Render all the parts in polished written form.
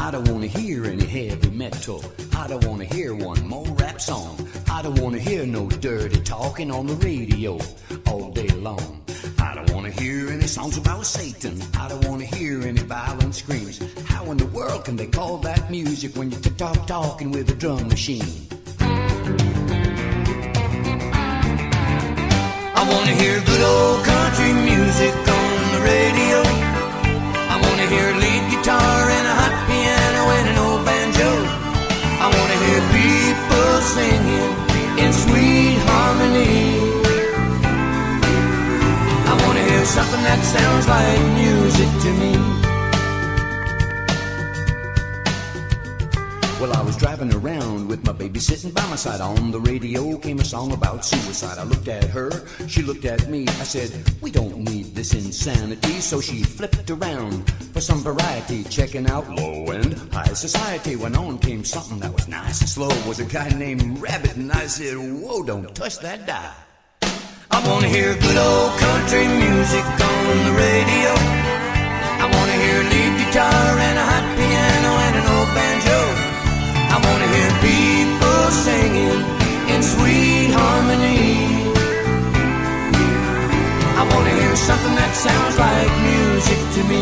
I don't wanna hear any heavy metal. I don't wanna hear one more rap song. I don't wanna hear no dirty talking on the radio all day long. I don't wanna hear any songs about Satan. I don't wanna hear any violent screams. How in the world can they call that music when you're talking with a drum machine? I wanna hear good old country music on the radio. I wanna hear lead guitar and a hot piano and an old banjo. I wanna hear people singing in sweet harmony. I wanna hear something that sounds like music to me. Well, I was driving around with my baby sitting by my side. On the radio came a song about suicide. I looked at her, she looked at me. I said, we don't need this insanity. So she flipped around for some variety, checking out low and high society. When on came something that was nice and slow, was a guy named Rabbit, and I said, whoa, don't touch that dial. I wanna hear good old country music on the radio. I wanna hear lead guitar and a hot piano and an old banjo. I wanna hear people singing in sweet harmony. I wanna hear something that sounds like music to me.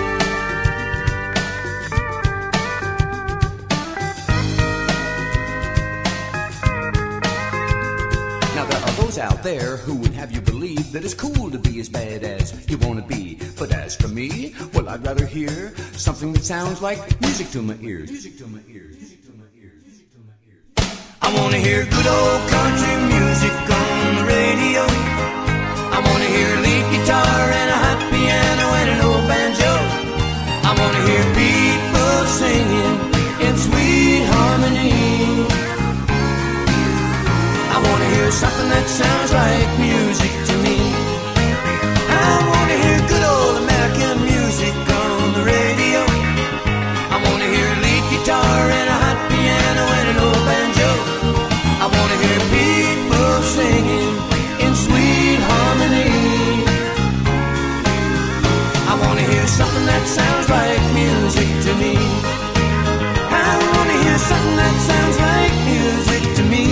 Now there are those out there who would have you believe that it's cool to be as bad as you wanna be. But as for me, well, I'd rather hear something that sounds like music to my ears. Music to my ears. I wanna hear good old country music on the radio. I wanna hear lead guitar and a hot piano and an old banjo. I wanna hear people singing in sweet harmony. I wanna hear something that sounds like music to me. I wanna hear good old American music on the radio. I wanna hear lead guitar and a hot piano and an old banjo. I wanna hear people singing in sweet harmony. I wanna hear something that sounds like music to me. I wanna hear something that sounds like music to me.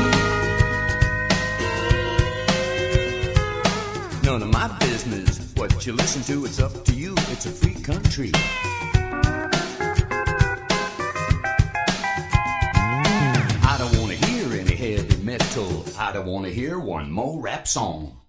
None of my business what you listen to, it's up to you. It's a free country. I don't wanna hear any heavy metal. I don't wanna hear one more rap song.